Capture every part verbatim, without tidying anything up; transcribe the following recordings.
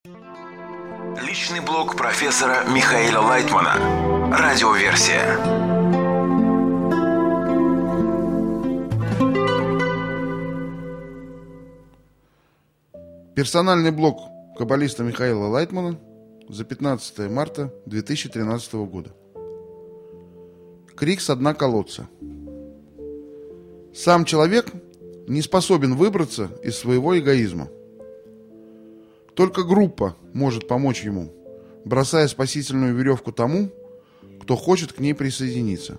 Личный блог профессора Михаила Лайтмана. Радиоверсия. Персональный блог каббалиста Михаила Лайтмана за пятнадцатое марта две тысячи тринадцатого года. Крик со дна колодца. Сам человек не способен выбраться из своего эгоизма. Только группа может помочь ему, бросая спасительную веревку тому, кто хочет к ней присоединиться.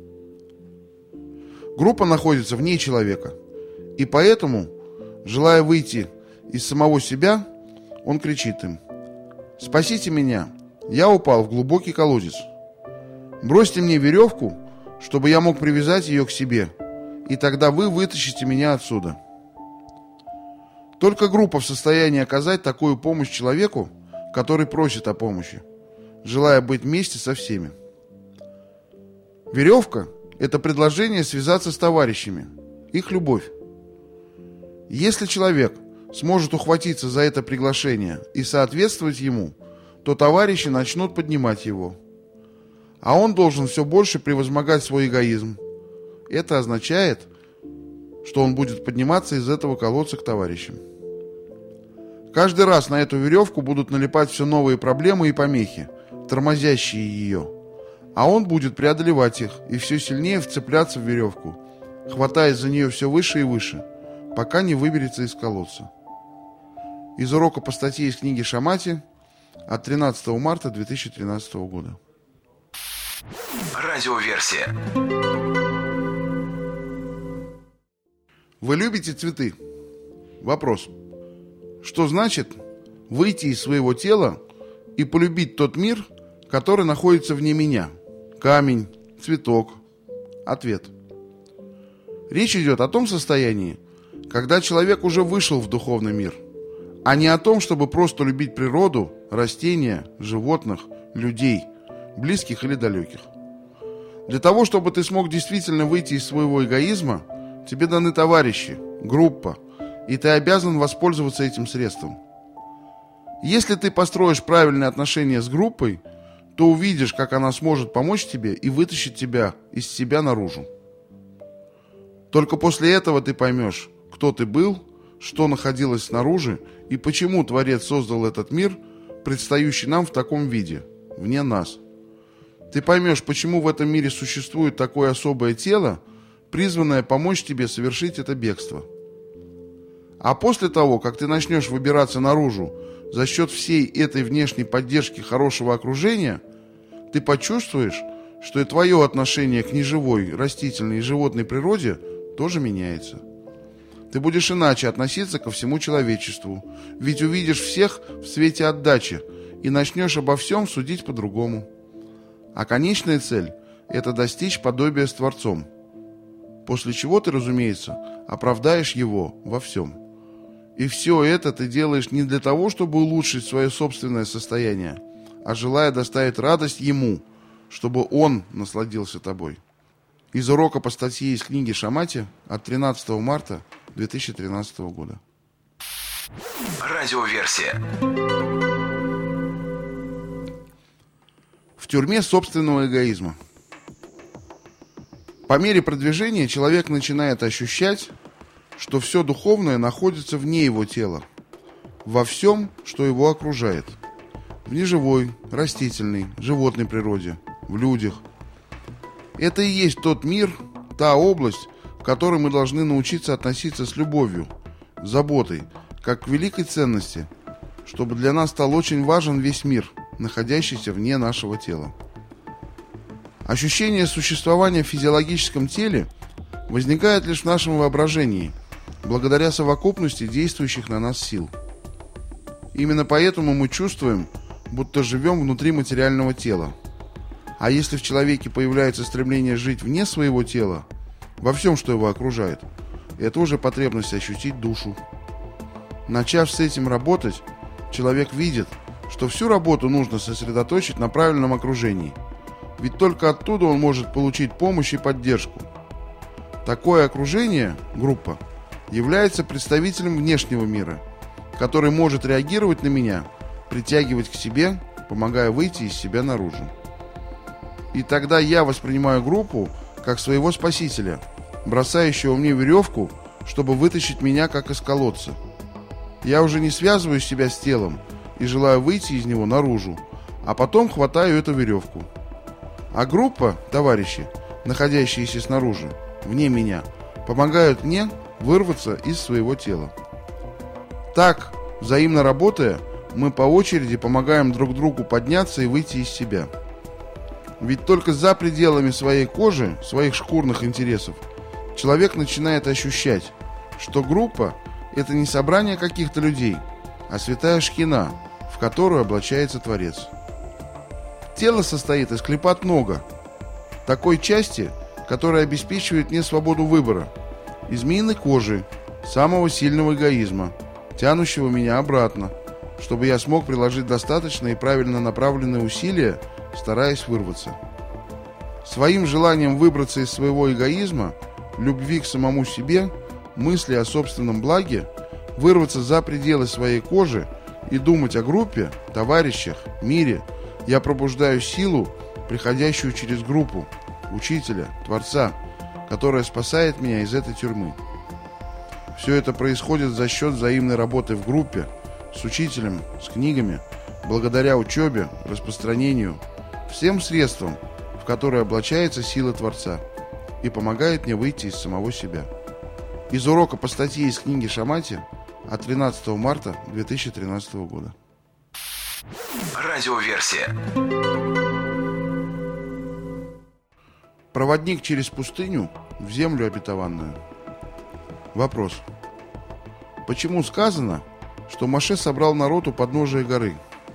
Группа находится вне человека, и поэтому, желая выйти из самого себя, он кричит им: «Спасите меня, я упал в глубокий колодец. Бросьте мне веревку, чтобы я мог привязать ее к себе, и тогда вы вытащите меня отсюда». Только группа в состоянии оказать такую помощь человеку, который просит о помощи, желая быть вместе со всеми. Веревка – это предложение связаться с товарищами, их любовь. Если человек сможет ухватиться за это приглашение и соответствовать ему, то товарищи начнут поднимать его. А он должен все больше превозмогать свой эгоизм. Это означает, что он будет подниматься из этого колодца к товарищам. Каждый раз на эту веревку будут налипать все новые проблемы и помехи, тормозящие ее. А он будет преодолевать их и все сильнее вцепляться в веревку, хватаясь за нее все выше и выше, пока не выберется из колодца. Из урока по статье из книги Шамати от тринадцатого марта две тысячи тринадцатого года. Радиоверсия. Вы любите цветы? Вопрос. Что значит выйти из своего тела и полюбить тот мир, который находится вне меня? Камень, цветок. Ответ. Речь идет о том состоянии, когда человек уже вышел в духовный мир, а не о том, чтобы просто любить природу, растения, животных, людей, близких или далеких. Для того, чтобы ты смог действительно выйти из своего эгоизма, тебе даны товарищи, группа, и ты обязан воспользоваться этим средством. Если ты построишь правильные отношения с группой, то увидишь, как она сможет помочь тебе и вытащить тебя из себя наружу. Только после этого ты поймешь, кто ты был, что находилось снаружи и почему Творец создал этот мир, предстающий нам в таком виде, вне нас. Ты поймешь, почему в этом мире существует такое особое тело, призванное помочь тебе совершить это бегство. А после того, как ты начнешь выбираться наружу за счет всей этой внешней поддержки хорошего окружения, ты почувствуешь, что и твое отношение к неживой, растительной и животной природе тоже меняется. Ты будешь иначе относиться ко всему человечеству, ведь увидишь всех в свете отдачи и начнешь обо всем судить по-другому. А конечная цель – это достичь подобия с Творцом, после чего ты, разумеется, оправдаешь Его во всем. И все это ты делаешь не для того, чтобы улучшить свое собственное состояние, а желая доставить радость Ему, чтобы Он насладился тобой. Из урока по статье из книги Шамати от тринадцатого марта две тысячи тринадцатого года. Радиоверсия. В тюрьме собственного эгоизма. По мере продвижения человек начинает ощущать, что все духовное находится вне его тела, во всем, что его окружает, в неживой, растительной, животной природе, в людях. Это и есть тот мир, та область, в которой мы должны научиться относиться с любовью, заботой, как к великой ценности, чтобы для нас стал очень важен весь мир, находящийся вне нашего тела. Ощущение существования в физиологическом теле возникает лишь в нашем воображении, благодаря совокупности действующих на нас сил. Именно поэтому мы чувствуем, будто живем внутри материального тела. А если в человеке появляется стремление жить вне своего тела, во всем, что его окружает, это уже потребность ощутить душу. Начав с этим работать, человек видит, что всю работу нужно сосредоточить на правильном окружении, ведь только оттуда он может получить помощь и поддержку. Такое окружение, группа, является представителем внешнего мира, который может реагировать на меня притягивать к себе, помогая выйти из себя наружу. И тогда я воспринимаю группу как своего спасителя, бросающего мне веревку, чтобы вытащить меня как из колодца. Я уже не связываю себя с телом и желаю выйти из него наружу, а потом хватаю эту веревку. А группа, товарищи, находящиеся снаружи, вне меня, помогают мне вырваться из своего тела. Так, взаимно работая, мы по очереди помогаем друг другу подняться и выйти из себя. Ведь только за пределами своей кожи, своих шкурных интересов, человек начинает ощущать, что группа – это не собрание каких-то людей, а святая шхина, в которую облачается Творец. Тело состоит из клипат нога, такой части, которая обеспечивает мне свободу выбора, из змеиной кожи, самого сильного эгоизма, тянущего меня обратно, чтобы я смог приложить достаточно и правильно направленные усилия, стараясь вырваться. Своим желанием выбраться из своего эгоизма, любви к самому себе, мысли о собственном благе, вырваться за пределы своей кожи и думать о группе, товарищах, мире, я пробуждаю силу, приходящую через группу, учителя, Творца, которая спасает меня из этой тюрьмы. Все это происходит за счет взаимной работы в группе, с учителем, с книгами, благодаря учебе, распространению, всем средствам, в которые облачается сила Творца и помогает мне выйти из самого себя. Из урока по статье из книги Шамати от тринадцатого марта две тысячи тринадцатого года. Радиоверсия. Проводник через пустыню в землю обетованную. Вопрос. Почему сказано, что Моше собрал народ у подножия горы?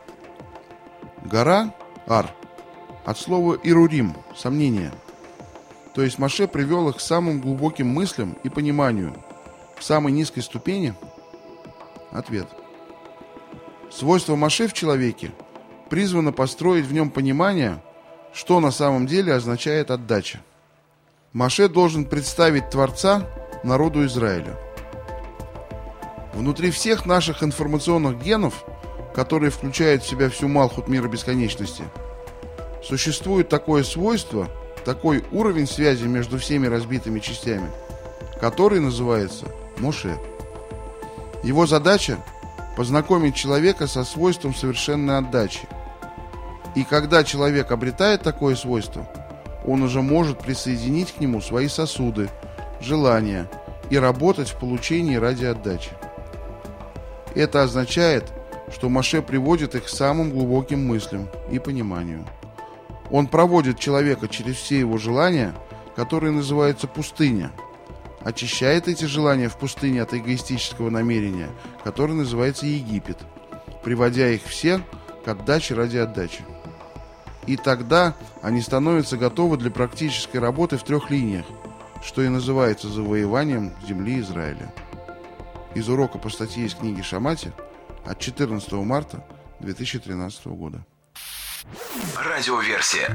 Гора – Ар, от слова Ирурим – сомнение. То есть Моше привел их к самым глубоким мыслям и пониманию, к самой низкой ступени? Ответ. Свойство Моше в человеке призвано построить в нем понимание, что на самом деле означает отдача. Моше должен представить Творца народу Израиля. Внутри всех наших информационных генов, которые включают в себя всю Малхут мира бесконечности, существует такое свойство, такой уровень связи между всеми разбитыми частями, который называется Моше. Его задача – познакомить человека со свойством совершенной отдачи. И когда человек обретает такое свойство, он уже может присоединить к нему свои сосуды, желания и работать в получении ради отдачи. Это означает, что Моше приводит их к самым глубоким мыслям и пониманию. Он проводит человека через все его желания, которые называются пустыня, очищает эти желания в пустыне от эгоистического намерения, которое называется Египет, приводя их все к отдаче ради отдачи. И тогда они становятся готовы для практической работы в трех линиях, что и называется завоеванием земли Израиля. Из урока по статье из книги Шамати от четырнадцатого марта две тысячи тринадцатого года. Радиоверсия.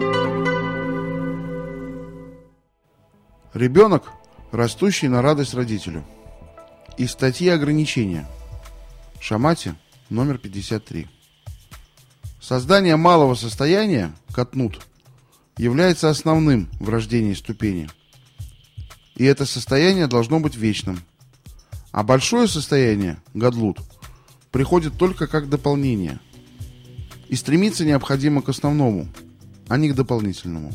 Ребенок, растущий на радость родителю. Из статьи «Ограничения». Шамати, номер пятьдесят три. Создание малого состояния, катнут, является основным в рождении ступени. И это состояние должно быть вечным. А большое состояние, гадлут, приходит только как дополнение. И стремиться необходимо к основному, а не к дополнительному.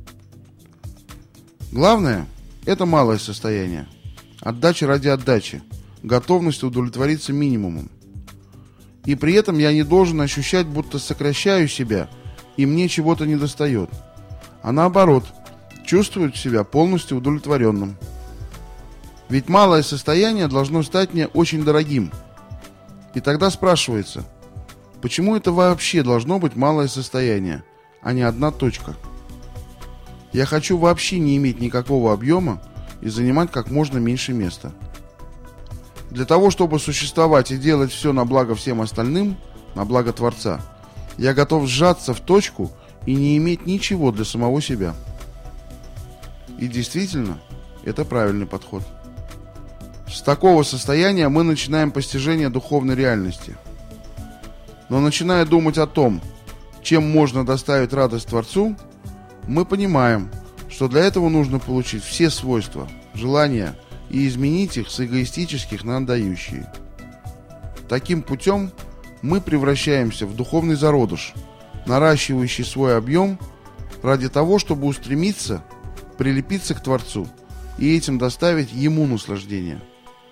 Главное – это малое состояние. Отдача ради отдачи, готовность удовлетвориться минимумом. И при этом я не должен ощущать, будто сокращаю себя, и мне чего-то недостает. А наоборот, чувствую себя полностью удовлетворенным. Ведь малое состояние должно стать мне очень дорогим. И тогда спрашивается, почему это вообще должно быть малое состояние, а не одна точка? Я хочу вообще не иметь никакого объема и занимать как можно меньше места. Для того, чтобы существовать и делать все на благо всем остальным, на благо Творца, я готов сжаться в точку и не иметь ничего для самого себя. И действительно, это правильный подход. С такого состояния мы начинаем постижение духовной реальности. Но начиная думать о том, чем можно доставить радость Творцу, мы понимаем, что для этого нужно получить все свойства, желания и изменить их с эгоистических на отдающие. Таким путем мы превращаемся в духовный зародыш, наращивающий свой объем ради того, чтобы устремиться, прилепиться к Творцу и этим доставить Ему наслаждение.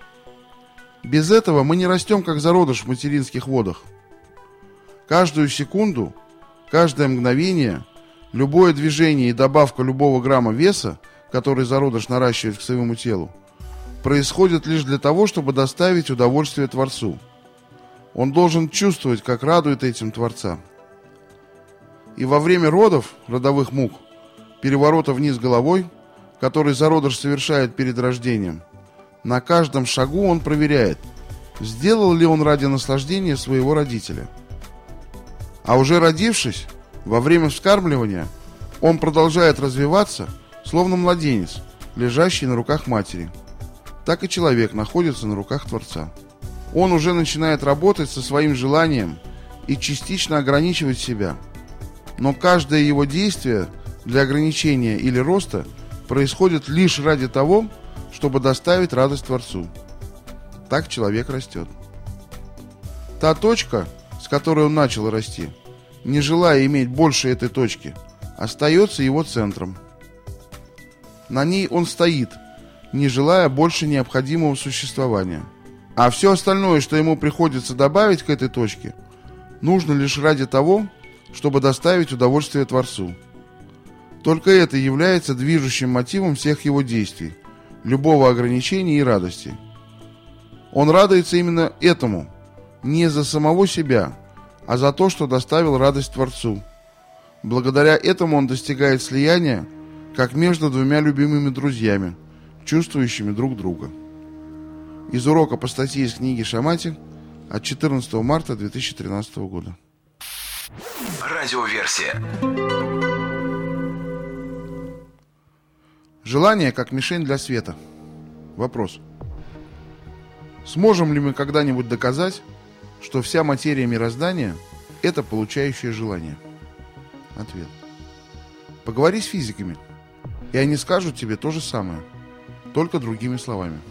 Без этого мы не растем, как зародыш в материнских водах. Каждую секунду, каждое мгновение, любое движение и добавка любого грамма веса, который зародыш наращивает к своему телу, происходит лишь для того, чтобы доставить удовольствие Творцу. Он должен чувствовать, как радует этим Творца. И во время родов, родовых мук, переворота вниз головой, который зародыш совершает перед рождением, на каждом шагу он проверяет, сделал ли он ради наслаждения своего родителя. А уже родившись, во время вскармливания, он продолжает развиваться, словно младенец, лежащий на руках матери. Так и человек находится на руках Творца. Он уже начинает работать со своим желанием и частично ограничивать себя. Но каждое его действие для ограничения или роста происходит лишь ради того, чтобы доставить радость Творцу. Так человек растет. Та точка, с которой он начал расти, не желая иметь больше этой точки, остается его центром. На ней он стоит, не желая больше необходимого существования. А все остальное, что ему приходится добавить к этой точке, нужно лишь ради того, чтобы доставить удовольствие Творцу. Только это является движущим мотивом всех его действий, любого ограничения и радости. Он радуется именно этому, не за самого себя, а за то, что доставил радость Творцу. Благодаря этому он достигает слияния, как между двумя любимыми друзьями, чувствующими друг друга. Из урока по статье из книги Шамати от четырнадцатого марта две тысячи тринадцатого года. Радиоверсия. Желание как мишень для света. Вопрос. Сможем ли мы когда-нибудь доказать, что вся материя мироздания – это получающее желание? Ответ. Поговори с физиками, и они скажут тебе то же самое, только другими словами.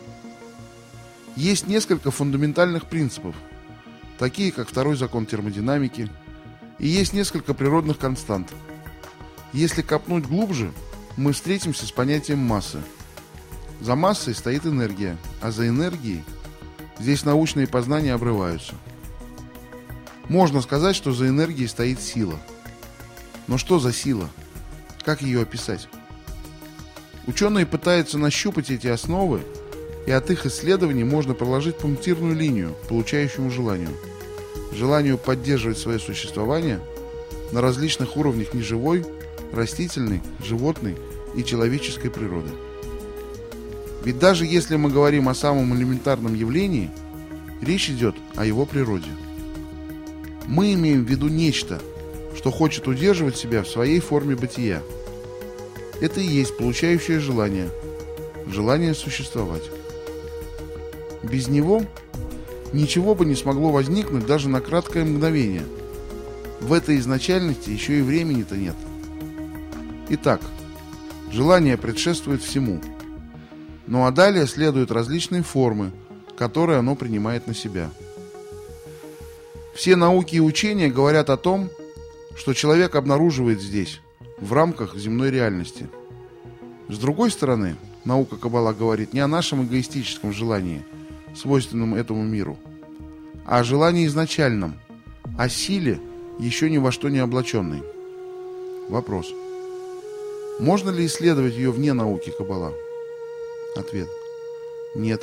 Есть несколько фундаментальных принципов, такие как второй закон термодинамики, и есть несколько природных констант. Если копнуть глубже, мы встретимся с понятием массы. За массой стоит энергия, а за энергией здесь научные познания обрываются. Можно сказать, что за энергией стоит сила. Но что за сила? Как ее описать? Ученые пытаются нащупать эти основы, и от их исследований можно проложить пунктирную линию к получающему желанию. Желанию поддерживать свое существование на различных уровнях неживой, растительной, животной и человеческой природы. Ведь даже если мы говорим о самом элементарном явлении, речь идет о его природе. Мы имеем в виду нечто, что хочет удерживать себя в своей форме бытия. Это и есть получающее желание, желание существовать. Без него ничего бы не смогло возникнуть даже на краткое мгновение. В этой изначальности еще и времени-то нет. Итак, желание предшествует всему. Ну а далее следуют различные формы, которые оно принимает на себя. Все науки и учения говорят о том, что человек обнаруживает здесь, в рамках земной реальности. С другой стороны, наука Каббала говорит не о нашем эгоистическом желании, свойственном этому миру, а о желании изначальном, о силе, еще ни во что не облаченной. Вопрос. Можно ли исследовать ее вне науки Каббала? Ответ. Нет.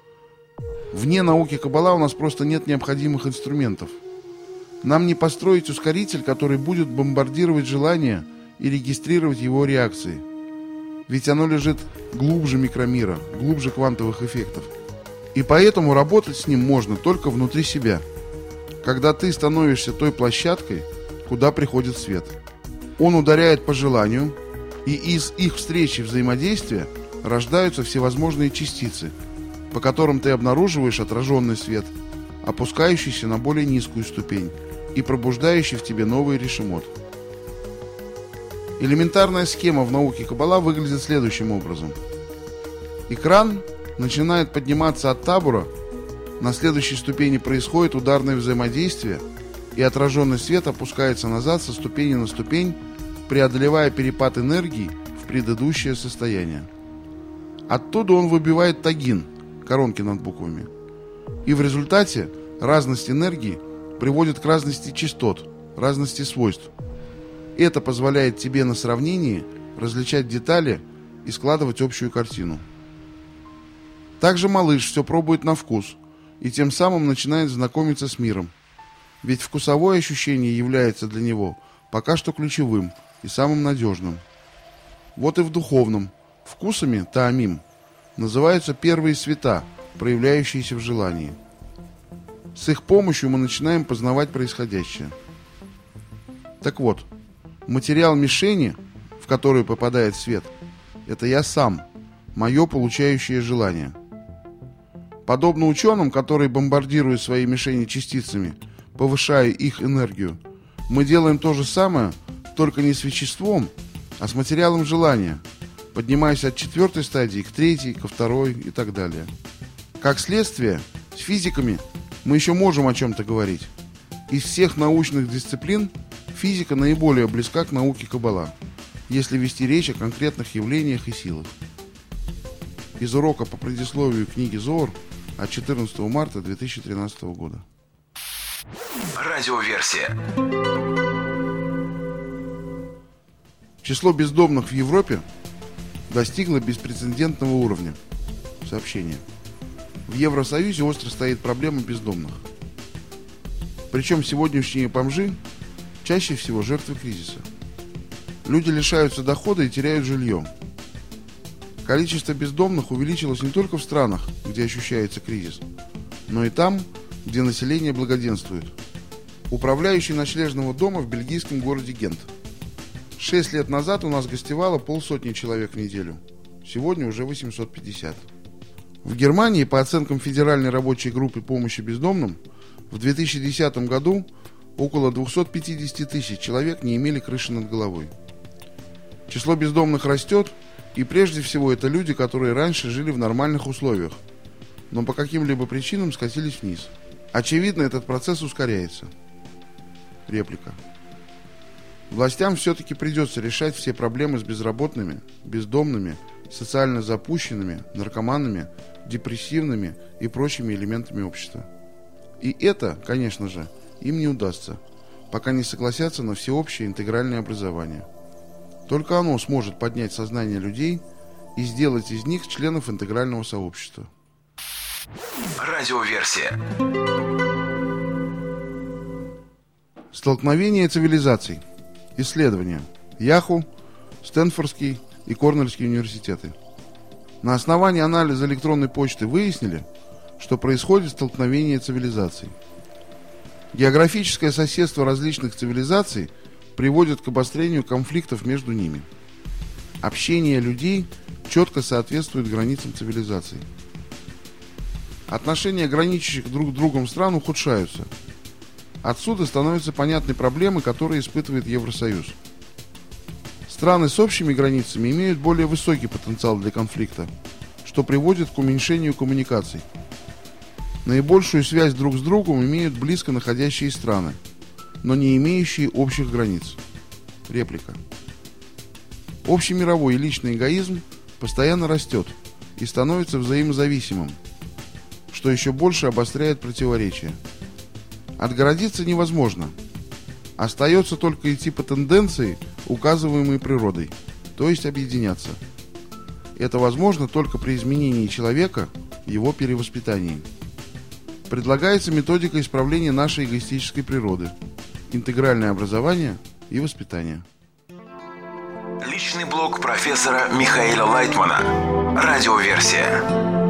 Вне науки Каббала у нас просто нет необходимых инструментов. Нам не построить ускоритель, который будет бомбардировать желание и регистрировать его реакции. Ведь оно лежит глубже микромира, глубже квантовых эффектов. И поэтому работать с ним можно только внутри себя, когда ты становишься той площадкой, куда приходит свет. Он ударяет по желанию, и из их встречи и взаимодействия рождаются всевозможные частицы, по которым ты обнаруживаешь отраженный свет, опускающийся на более низкую ступень и пробуждающий в тебе новый решимот. Элементарная схема в науке Каббала выглядит следующим образом. Экран начинает подниматься от табура, на следующей ступени происходит ударное взаимодействие, и отраженный свет опускается назад со ступени на ступень, преодолевая перепад энергии в предыдущее состояние. Оттуда он выбивает тагин, коронки над буквами. И в результате разность энергии приводит к разности частот, разности свойств. Это позволяет тебе на сравнении различать детали и складывать общую картину. Также малыш все пробует на вкус и тем самым начинает знакомиться с миром. Ведь вкусовое ощущение является для него пока что ключевым и самым надежным. Вот и в духовном. Вкусами, таамим, называются первые света, проявляющиеся в желании. С их помощью мы начинаем познавать происходящее. Так вот, материал мишени, в которую попадает свет, это я сам, мое получающее желание. Подобно ученым, которые бомбардируют свои мишени частицами, повышая их энергию, мы делаем то же самое, только не с веществом, а с материалом желания, поднимаясь от четвертой стадии к третьей, ко второй и так далее. Как следствие, с физиками мы еще можем о чем-то говорить. Из всех научных дисциплин физика наиболее близка к науке Каббала, если вести речь о конкретных явлениях и силах. Из урока по предисловию книги Зоар от четырнадцатого марта две тысячи тринадцатого года. Радиоверсия. Число бездомных в Европе достигло беспрецедентного уровня. Сообщение. В Евросоюзе остро стоит проблема бездомных. Причем сегодняшние бомжи чаще всего жертвы кризиса. Люди лишаются дохода и теряют жилье. Количество бездомных увеличилось не только в странах, где ощущается кризис, но и там, где население благоденствует. Управляющий ночлежного дома в бельгийском городе Гент. Шесть лет назад у нас гостевало полсотни человек в неделю. Сегодня уже восемьсот пятьдесят. В Германии, по оценкам Федеральной рабочей группы помощи бездомным, в две тысячи десятом году около двести пятьдесят тысяч человек не имели крыши над головой. Число бездомных растет, и прежде всего это люди, которые раньше жили в нормальных условиях, но по каким-либо причинам скатились вниз. Очевидно, этот процесс ускоряется. Реплика. Властям все-таки придется решать все проблемы с безработными, бездомными, социально запущенными, наркоманами, депрессивными и прочими элементами общества. И это, конечно же, им не удастся, пока не согласятся на всеобщее интегральное образование. Только оно сможет поднять сознание людей и сделать из них членов интегрального сообщества. Радиоверсия. Столкновение цивилизаций. Исследования. Яху, Стэнфордский и Корнельский университеты. На основании анализа электронной почты выяснили, что происходит столкновение цивилизаций. Географическое соседство различных цивилизаций приводит к обострению конфликтов между ними. Общение людей четко соответствует границам цивилизаций. Отношения граничащих друг с другом стран ухудшаются. Отсюда становятся понятны проблемы, которые испытывает Евросоюз. Страны с общими границами имеют более высокий потенциал для конфликта, что приводит к уменьшению коммуникаций. Наибольшую связь друг с другом имеют близко находящие страны, но не имеющие общих границ. Реплика. Общемировой и личный эгоизм постоянно растет и становится взаимозависимым, что еще больше обостряет противоречия. Отгородиться невозможно. Остается только идти по тенденции, указываемой природой, то есть объединяться. Это возможно только при изменении человека, его перевоспитании. Предлагается методика исправления нашей эгоистической природы, интегральное образование и воспитание. Личный блог профессора Михаила Лайтмана. Радиоверсия.